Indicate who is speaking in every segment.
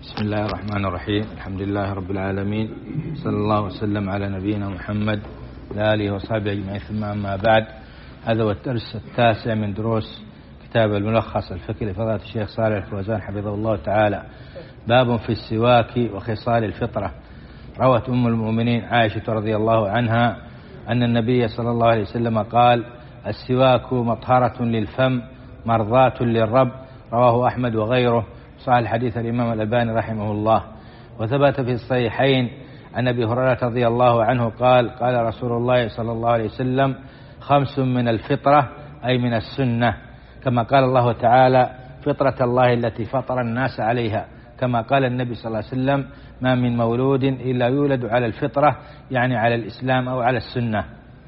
Speaker 1: بسم الله الرحمن الرحيم. الحمد لله رب العالمين، صلى الله وسلم على نبينا محمد وآله وصحبه أجمعين، ثم أما بعد. هذا هو الدرس التاسع من دروس كتاب الملخص الفقهي لفضيلة الشيخ صالح الفوزان حفظه الله تعالى. باب في السواك وخصال الفطرة. روت أم المؤمنين عائشة رضي الله عنها أن النبي صلى الله عليه وسلم قال: السواك مطهرة للفم مرضاة للرب. رواه أحمد وغيره. صحيح الحديث الإمام الألباني رحمه الله. وثبت في الصحيحين عن أبي هريرة رضي الله عنه قال: قال رسول الله صلى الله عليه وسلم: 5 من الفطرة، أي من السنة، كما قال الله تعالى: فطرة الله التي فطر الناس عليها. كما قال النبي صلى الله عليه وسلم: ما من مولود إلا يولد على الفطرة، يعني على الإسلام أو على السنة.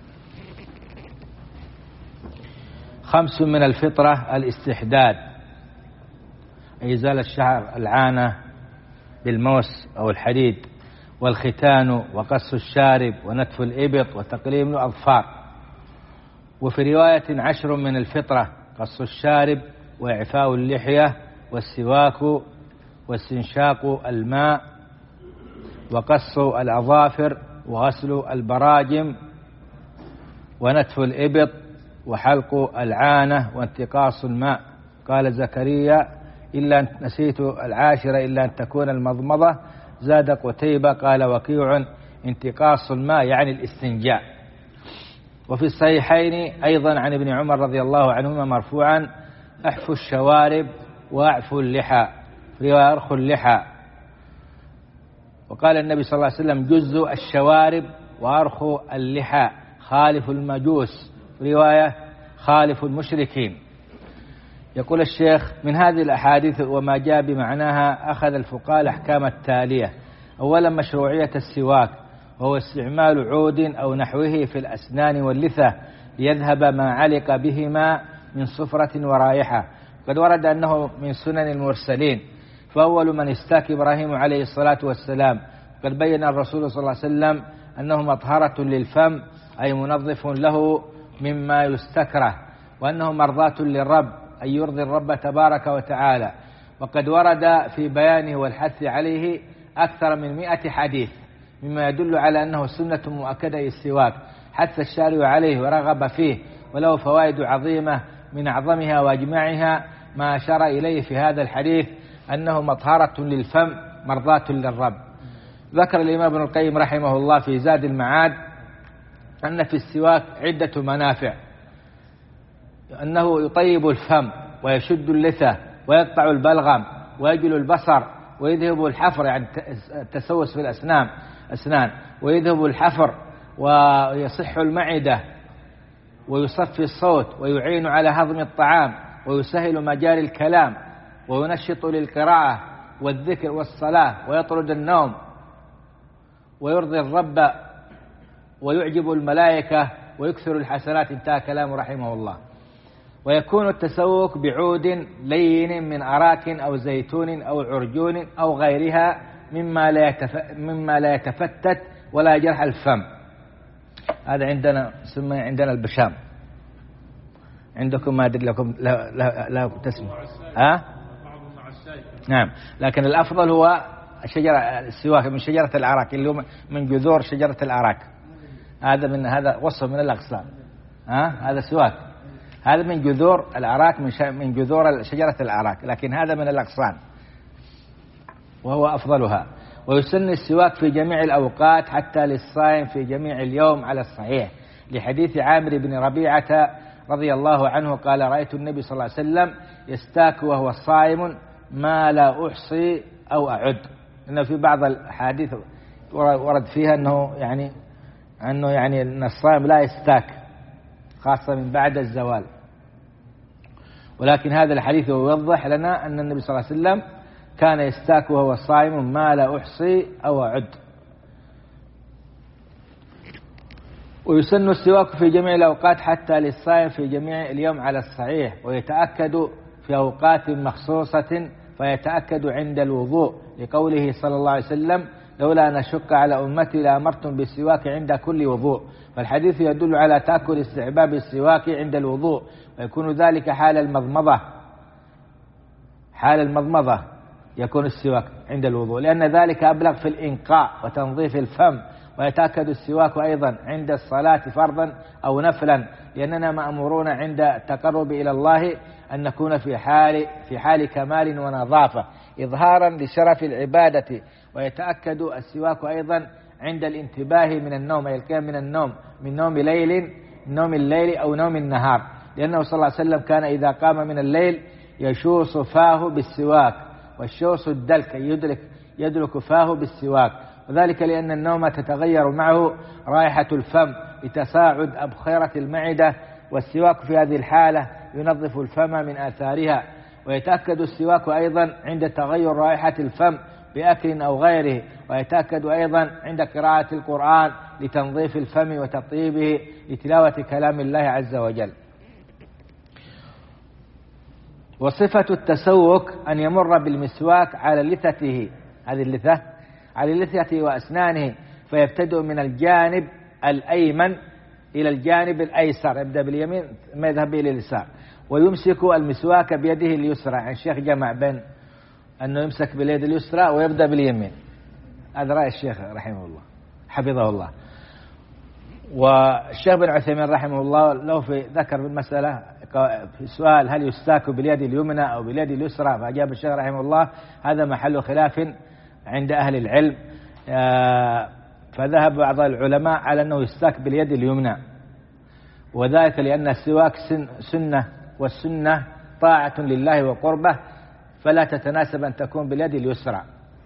Speaker 1: 5 من الفطرة: الاستحداد، إزالة الشعر العانة بالموس أو الحديد، والختان، وقص الشارب، ونتف الإبط، وتقليم الأظفار. وفي رواية 10 من الفطرة: قص الشارب، وإعفاء اللحية، والسواك، واستنشاق الماء، وقص الأظافر، وغسل البراجم، ونتف الإبط، وحلق العانة، وانتقاص الماء. قال زكريا: إلا أن نسيت 10 إلا أن تكون المضمضة. زاد قتيبة قال وكيع: انتقاص الماء يعني الاستنجاء. وفي الصحيحين أيضا عن ابن عمر رضي الله عنهما مرفوعا: احفوا الشوارب واعفوا اللحى، في رواية ارخوا اللحى. وقال النبي صلى الله عليه وسلم: جزوا الشوارب وارخوا اللحى، خالفوا المجوس، في رواية خالفوا المشركين. يقول الشيخ: من هذه الأحاديث وما جاء بمعناها أخذ الفقهاء الأحكام التالية. أولا، مشروعية السواك، وهو استعمال عود أو نحوه في الأسنان واللثة ليذهب ما علق بهما من صفرة ورائحة. قد ورد أنه من سنن المرسلين، فأول من استاك إبراهيم عليه الصلاة والسلام. قد بين الرسول صلى الله عليه وسلم أنه مطهرة للفم، أي منظف له مما يستكره، وأنه مرضاة للرب، أن يرضي الرب تبارك وتعالى. وقد ورد في بيانه والحث عليه أكثر من 100 حديث، مما يدل على أنه سنة مؤكدة السواك، حث الشارع عليه ورغب فيه، وله فوائد عظيمة، من أعظمها وأجمعها ما أشار إليه في هذا الحديث أنه مطهرة للفم مرضاة للرب. ذكر الإمام ابن القيم رحمه الله في زاد المعاد أن في السواك عدة منافع: أنه يطيب الفم، ويشد اللثة، ويقطع البلغم، ويجل البصر، ويذهب الحفر، يعني التسوس في الأسنان، ويذهب الحفر، ويصح المعدة، ويصفي الصوت، ويعين على هضم الطعام، ويسهل مجاري الكلام، وينشط للقراءة والذكر والصلاة، ويطرد النوم، ويرضي الرب، ويعجب الملائكة، ويكثر الحسنات. انتهى كلامه رحمه الله. ويكون التسوك بعود لين من أراك أو زيتون أو عرجون أو غيرها مما لا يتفتت ولا يجرح الفم. هذا عندنا البشام. عندكم ما أدري لكم لا تسمع. نعم، لكن الأفضل هو السواك من شجرة الأراك، اللي هو من جذور شجرة الأراك. هذا وصف من الأغصان. هذا سواك، هذا من جذور الأراك، من جذور شجرة الأراك، لكن هذا من الأغصان وهو أفضلها. ويسن السواك في جميع الأوقات حتى للصائم في جميع اليوم على الصحيح، لحديث عامر بن ربيعة رضي الله عنه قال: رأيت النبي صلى الله عليه وسلم يستاك وهو صائم ما لا أحصي أو أعد. إنه في بعض الحديث ورد فيها أنه يعني أن الصائم لا يستاك، خاصة من بعد الزوال. ولكن هذا الحديث يوضح لنا أن النبي صلى الله عليه وسلم كان يستاك وهو صائم ما لا أحصي أو أعد. ويسن السواك في جميع الأوقات حتى للصائم في جميع اليوم على الصحيح، ويتأكد في أوقات مخصوصة، فيتأكد عند الوضوء، لقوله صلى الله عليه وسلم: لولا أن أشق على أمتي لأمرتم بالسواك عند كل وضوء. فالحديث يدل على تأكد استحباب السواك عند الوضوء، ويكون ذلك حال المضمضة، يكون السواك عند الوضوء، لأن ذلك أبلغ في الإنقاء وتنظيف الفم. ويتأكد السواك أيضا عند الصلاة فرضا أو نفلا، لأننا مأمورون عند التقرب إلى الله أن نكون في حال كمال ونظافة إظهارا لشرف العبادة. ويتأكد السواك أيضا عند الانتباه من النوم، أي القيام من النوم، من نوم الليل أو نوم النهار، لأنه صلى الله عليه وسلم كان إذا قام من الليل يشوص فاه بالسواك، والشوص الدلك يدلك فاه بالسواك، وذلك لأن النوم تتغير معه رائحة الفم لتصاعد أبخرة المعدة، والسواك في هذه الحالة ينظف الفم من آثارها. ويتأكد السواك أيضا عند تغير رائحة الفم بأكل أو غيره. ويتأكد أيضا عند قراءة القرآن لتنظيف الفم وتطيبه لتلاوة كلام الله عز وجل. وصفة التسوك أن يمر بالمسواك على لثته، هذه اللثة على لثته وأسنانه، فيبتدئ من الجانب الأيمن إلى الجانب الأيسر، يبدأ باليمين ما يذهب إلى اليسار، ويمسك المسواك بيده اليسرى. يعني الشيخ جمع بين أنه يمسك باليد اليسرى ويبدأ باليمين، هذا رأي الشيخ رحمه الله حفظه الله. والشيخ بن عثيمين رحمه الله له ذكر بالمسألة في سؤال هل يستاك باليد اليمنى أو باليد اليسرى، فأجاب الشيخ رحمه الله هذا محل خلاف عند أهل العلم، فذهب بعض العلماء على أنه يستاك باليد اليمنى، وذلك لأن السواك سنة، والسنة طاعة لله وقربه، فلا تتناسب أن تكون باليد اليسرى.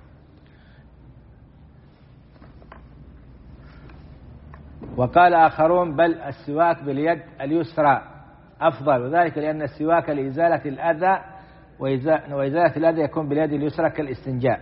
Speaker 1: وقال آخرون بل السواك باليد اليسرى أفضل، وذلك لأن السواك لإزالة الأذى، وإزالة الأذى يكون باليد اليسرى كالاستنجاء.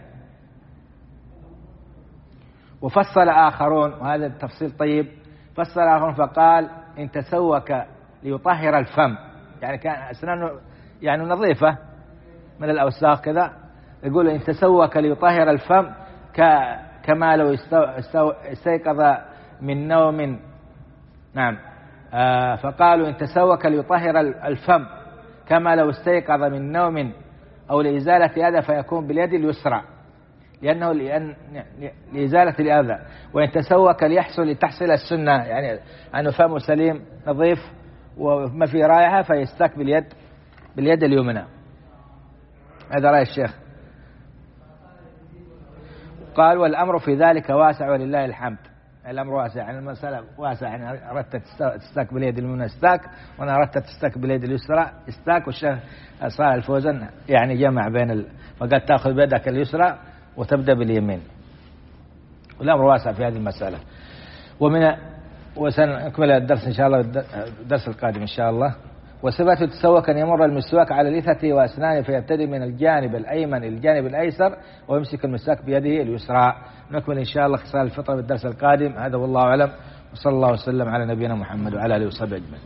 Speaker 1: وفصل آخرون، وهذا التفصيل طيب، فصل آخرون فقال إن تسوك ليطهر الفم، يعني كان أسنانه يعني نظيفة من الأوساخ كذا، يقول إن تسوك ليطهر الفم كما لو استيقظ من نوم. نعم، فقالوا إن تسوك ليطهر الفم كما لو استيقظ من نوم أو لإزالة أذى فيكون باليد اليسرى، لأن لإزالة الأذى. وإن تسوك لتحصل السنة، يعني أنه فمه سليم نظيف وما في رائحة، فيستك باليد اليمنى. هذا رأي الشيخ. قال والأمر في ذلك واسع ولله الحمد. الأمر واسع، يعني المسألة واسع، يعني أردت تستاك باليد اليمنى استاك، وأنا أردت تستاك باليد اليسرى استاك. والشيخ صالح الفوزان يعني جمع بين فقد تأخذ بيدك اليسرى وتبدأ باليمين، والأمر واسع في هذه المسألة. وسنكمل الدرس إن شاء الله الدرس القادم إن شاء الله. وصفة تسوك أن يمر المسواك على لثته وأسنانه، فيبتدئ من الجانب الأيمن إلى الجانب الأيسر، ويمسك المسواك بيده اليسرى. نكمل إن شاء الله خصال الفطر بالدرس القادم. هذا والله أعلم، وصلى الله وسلم على نبينا محمد وعلى آله وصحبه أجمعين.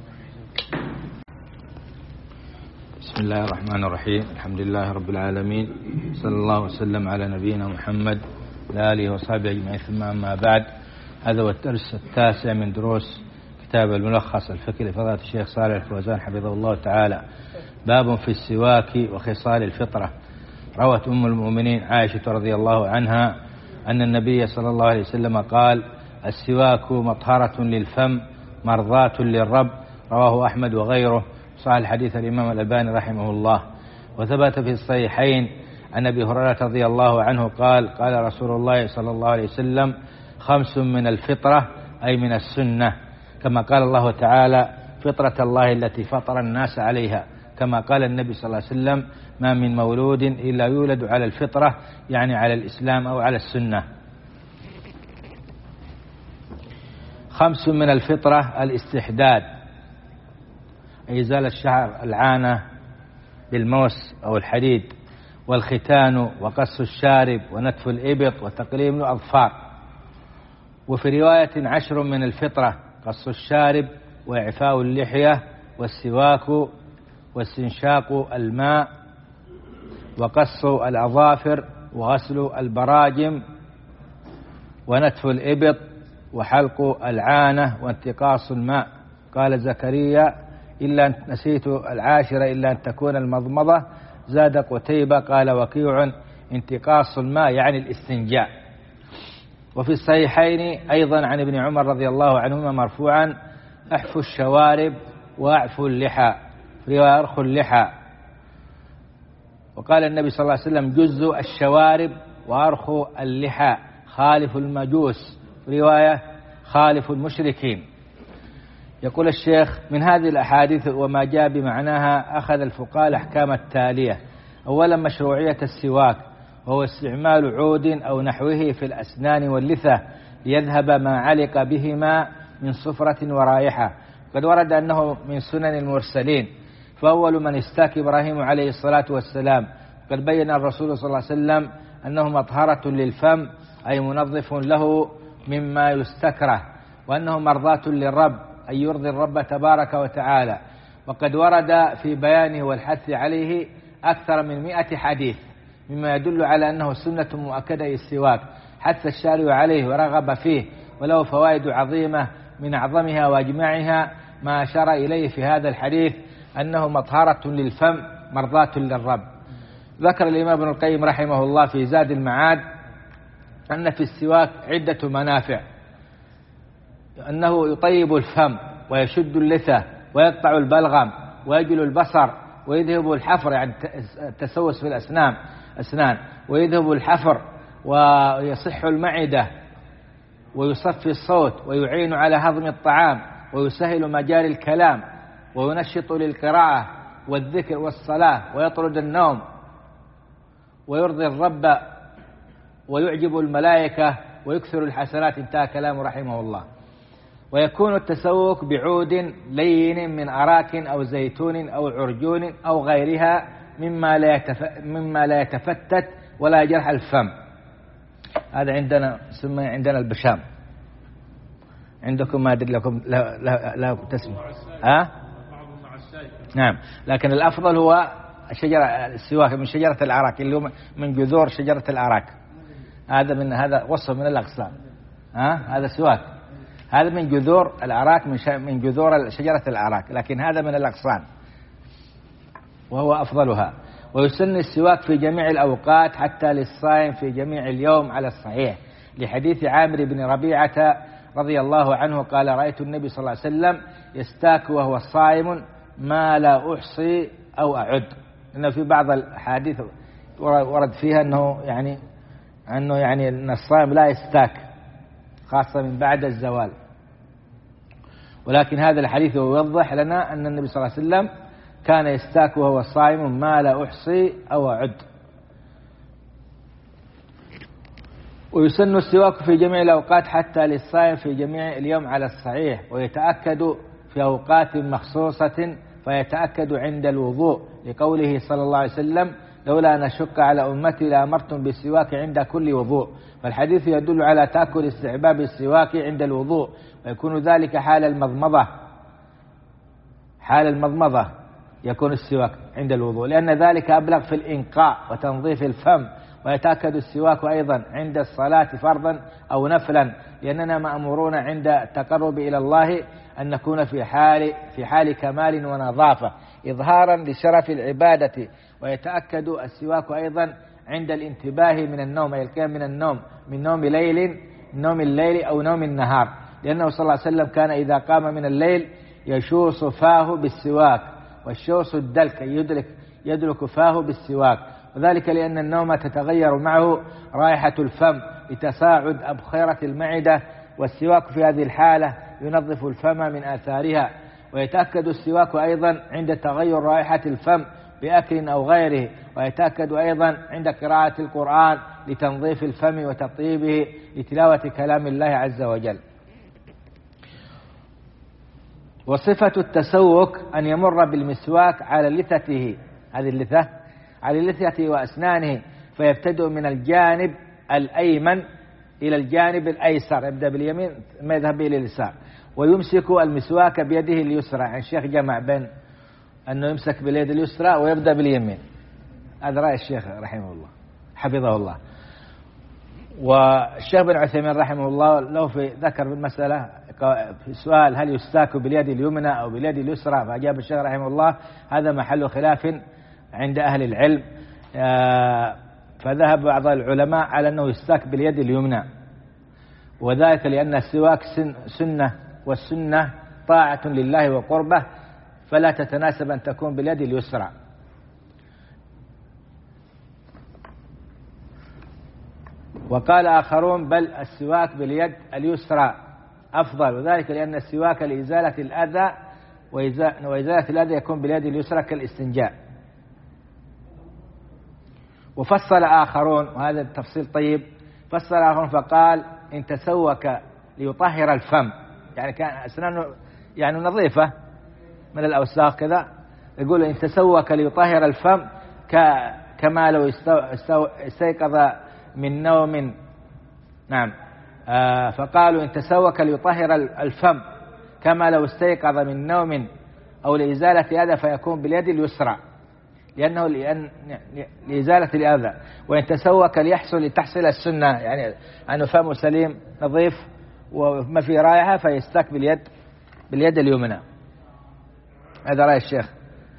Speaker 1: بسم الله الرحمن الرحيم، الحمد لله رب العالمين، صلى الله وسلم على نبينا محمد وعلى آله وصحبه أجمعين. ثم أما بعد، هذا هو الدرس التاسع من دروس كتاب الملخص الفقهي لفضيلة الشيخ صالح الفوزان حفظه الله تعالى. باب في السواك وخصال الفطرة. روت أم المؤمنين عائشة رضي الله عنها أن النبي صلى الله عليه وسلم قال السواك مطهرة للفم مرضاة للرب. رواه أحمد وغيره. صحيح الحديث الإمام الألباني رحمه الله. وثبت في الصحيحين عن أبي هريرة رضي الله عنه قال قال رسول الله صلى الله عليه وسلم 5 من الفطرة، أي من السنة، كما قال الله تعالى فطرة الله التي فطر الناس عليها، كما قال النبي صلى الله عليه وسلم ما من مولود إلا يولد على الفطرة، يعني على الإسلام أو على السنة. 5 من الفطرة الاستحداد، إزالة الشعر العانة بالموس أو الحديد، والختان، وقص الشارب، ونتف الإبط، وتقليم الأظفار. وفي رواية 10 من الفطرة قص الشارب، وإعفاء اللحية، والسواك، واستنشاق الماء، وقص الأظافر، وغسل البراجم، ونتف الإبط، وحلق العانة، وانتقاص الماء. قال زكريا إلا نسيت 10 إلا أن تكون المضمضة. زاد قتيبة قال وكيع انتقاص الماء يعني الاستنجاء. وفي الصحيحين أيضا عن ابن عمر رضي الله عنهما مرفوعا: احفوا الشوارب واعفوا اللحى، في رواية ارخوا اللحى. وقال النبي صلى الله عليه وسلم: جزوا الشوارب وارخوا اللحى، خالفوا المجوس، في رواية خالفوا المشركين. يقول الشيخ: من هذه الأحاديث وما جاء بمعناها أخذ الفقهاء الأحكام التالية: أولا مشروعية السواك، وهو استعمال عود أو نحوه في الأسنان واللثة ليذهب ما علق بهما من صفرة ورائحة. قد ورد أنه من سنن المرسلين، فأول من استاك إبراهيم عليه الصلاة والسلام. قد بين الرسول صلى الله عليه وسلم أنه مطهرة للفم، أي منظف له مما يستكره، وأنه مرضاة للرب، أي يرضي الرب تبارك وتعالى. وقد ورد في بيانه والحث عليه أكثر من 100 حديث، مما يدل على أنه سنة مؤكدة السواك، حث الشارع عليه ورغب فيه، وله فوائد عظيمة، من أعظمها وأجمعها ما أشار إليه في هذا الحديث أنه مطهرة للفم مرضاة للرب. ذكر الإمام ابن القيم رحمه الله في زاد المعاد أن في السواك عدة منافع: أنه يطيب الفم ويشد اللثة ويقطع البلغم ويجل البصر ويذهب الحفر، يعني التسوس في الأسنان، ويذهب الحفر ويصح المعدة ويصفي الصوت ويعين على هضم الطعام ويسهل مجال الكلام وينشط للقراءة والذكر والصلاة ويطرد النوم ويرضي الرب ويعجب الملائكة ويكثر الحسنات. انتهى كلامه رحمه الله. ويكون التسوك بعود لين من أراك أو زيتون أو عرجون أو غيرها مما لا يتفتت ولا يجرح الفم. هذا عندنا سمي عندنا البشام، عندكم ما أدري لكم لا تسمى نعم، لكن الأفضل هو السواك من شجرة الأراك، اللي هو من جذور شجرة الأراك. هذا وصف من الأغصان، هذا سواك، هذا من جذور الأراك، من جذور شجرة الأراك، لكن هذا من الأغصان وهو أفضلها. ويسن السواك في جميع الأوقات حتى للصائم في جميع اليوم على الصحيح، لحديث عامر بن ربيعة رضي الله عنه قال: رأيت النبي صلى الله عليه وسلم يستاك وهو صائم ما لا أحصي أو أعد. إنه في بعض الحديث ورد فيها أنه يعني أن الصائم لا يستاك، خاصة من بعد الزوال، ولكن هذا الحديث يوضح لنا أن النبي صلى الله عليه وسلم كان يستاك وهو صائم ما لا أحصي أو أعد. ويسن السواك في جميع الأوقات حتى للصائم في جميع اليوم على الصحيح، ويتأكد في أوقات مخصوصة، فيتأكد عند الوضوء، لقوله صلى الله عليه وسلم: لولا أن أشق على أمتي لأمرتم بالسواك عند كل وضوء. فالحديث يدل على تأكد استحباب السواك عند الوضوء، ويكون ذلك حال المضمضة يكون السواك عند الوضوء، لأن ذلك أبلغ في الإنقاء وتنظيف الفم. ويتأكد السواك أيضا عند الصلاة فرضا أو نفلا، لأننا مأمورون عند التقرب إلى الله أن نكون في حال كمال ونظافة إظهارا لشرف العبادة. ويتأكد السواك أيضا عند الانتباه من النوم، أي القيام من النوم، من نوم الليل أو نوم النهار، لأنه صلى الله عليه وسلم كان إذا قام من الليل يشوص فاه بالسواك، والشوص الدلك يدلك فاه بالسواك، وذلك لأن النوم تتغير معه رائحة الفم لتصاعد أبخرة المعدة، والسواك في هذه الحالة ينظف الفم من آثارها. ويتأكد السواك أيضا عند تغير رائحة الفم بأكل أو غيره. ويتأكد أيضا عند قراءة القرآن لتنظيف الفم وتطيبه لتلاوة كلام الله عز وجل. وصفة التسوك أن يمر بالمسواك على لثته، هذه اللثة على لثته وأسنانه، فيبتدئ من الجانب الأيمن إلى الجانب الأيسر، يبدأ باليمين ما يذهب إلى اليسار، ويمسك المسواك بيده اليسرى. يعني الشيخ جمع بين أنه يمسك باليد اليسرى ويبدأ باليمين، هذا رأي الشيخ رحمه الله حفظه الله. والشيخ بن عثيمين رحمه الله له ذكر بالمسألة في سؤال: هل يستاك باليد اليمنى أو باليد اليسرى؟ فأجاب الشيخ رحمه الله: هذا محل خلاف عند أهل العلم، فذهب بعض العلماء على أنه يستاك باليد اليمنى، وذلك لأن السواك سنة، والسنة طاعة لله وقربه، فلا تتناسب أن تكون باليد اليسرى. وقال آخرون بل السواك باليد اليسرى أفضل، وذلك لأن السواك لإزالة الأذى، وإزالة الأذى يكون باليد اليسرى كالاستنجاء. وفصل آخرون، وهذا التفصيل طيب، فصل آخرون فقال إن تسوك ليطهر الفم، يعني كان أسنانه يعني نظيفة من الأوساخ كذا، يقول إن تسوك ليطهر الفم كما لو استيقظ من نوم. نعم، فقالوا إن تسوك ليطهر الفم كما لو استيقظ من نوم أو لإزالة أذى فيكون باليد اليسرى، لأن لإزالة الأذى. وإن تسوك لتحصل السنة، يعني أنه فمه سليم نظيف وما في رائحة، فيستك باليد اليمنى. هذا رأي الشيخ.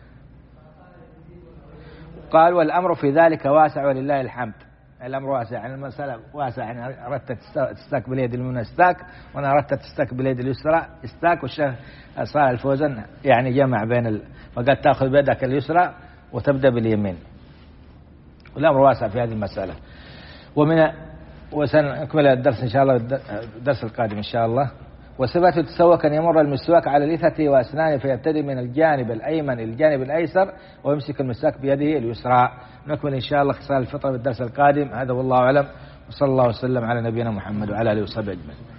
Speaker 1: قال والأمر في ذلك واسع ولله الحمد. الأمر واسع، يعني المسألة واسع، يعني أردت تستاك باليد اليمنى استاك، وأنا أردت تستاك باليد اليسرى استاك. والشيخ صالح الفوزان يعني جمع بين فقد تأخذ بيدك اليسرى وتبدأ باليمين، والأمر واسع في هذه المسألة. وسنكمل الدرس إن شاء الله الدرس القادم إن شاء الله. وصفة تسوك أن يمر المسواك على لثته وأسنانه فيبتدي من الجانب الأيمن إلى الجانب الأيسر ويمسك المسواك بيده اليسرى. نكمل إن شاء الله خصال الفطر بالدرس القادم. هذا والله أعلم، وصلى الله وسلم على نبينا محمد وعلى آله وصحبه أجمعين.